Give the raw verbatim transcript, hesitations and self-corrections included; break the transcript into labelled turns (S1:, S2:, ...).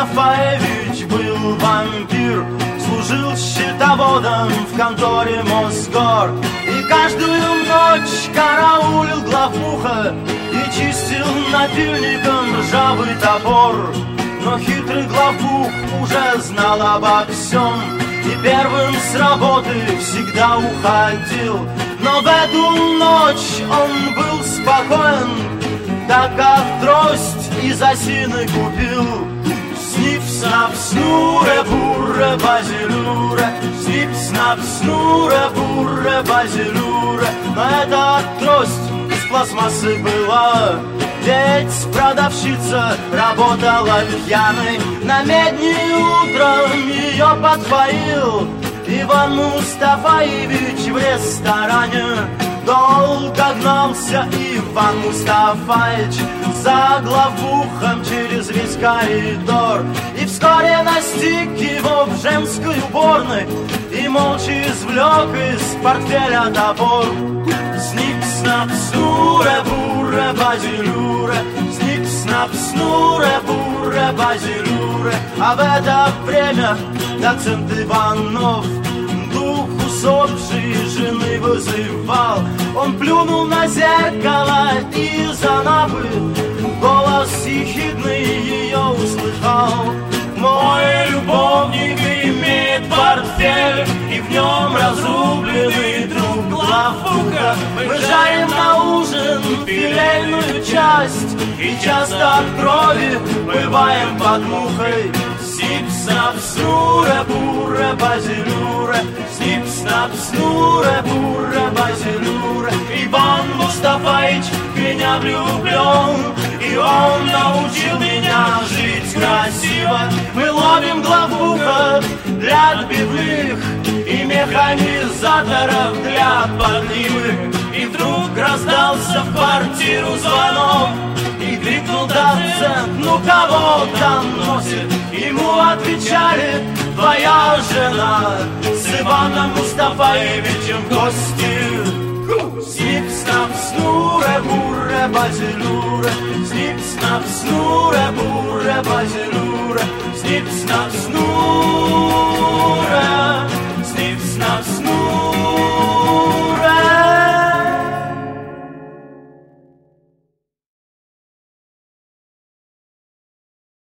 S1: Мустафаевич был вампир, служил счетоводом в конторе Мосгор. И каждую ночь караулил главбуха и чистил напильником ржавый топор. Но хитрый главбух уже знал обо всем и первым с работы всегда уходил. Но в эту ночь он был спокоен, так как трость из осины купил. Снип, снап, снуре, бурре, базилюре, снип, снап, снуре, бурре, базилюре. Но эта трость из пластмассы была, ведь продавщица работала пьяной. На медни утром ее подпоил Иван Мустафаевич в ресторане. Долго гнался Иван Мустафаевич за главбухом через весь коридор. И вскоре настиг его в женской уборной и молча извлек из портфеля топор. Снип, снап, снуре, бурре, базилюре, снип, снап, снуре, бурре, базилюре. А в это время доцент Иванов дух усопшей жены вызывал. Он плюнул на зеркало и за напы голос ехидный ее услыхал. Мой любовник имеет портфель, и в нем разрубленный труп главбуха. Мы жарим на ужин филейную часть, и часто от крови бываем под мухой. Снип, снап, снуре, бурре, базилюре, снип, снап, снуре, бурре, базилюре. Иван Мустафаевич в меня влюблен, и он научил меня жить красиво. Мы ловим главбуха для отбивных и механизаторов для подливы. И вдруг раздался в квартиру звонок, и крикнул доцент: ну кого там носит? Ему отвечали: твоя жена с Иваном Мустафаевичем в гости. Снип, снап, снуре, бурре, базилюре, снип, снап, снуре, бурре, базилюре, снип, снап, снуре.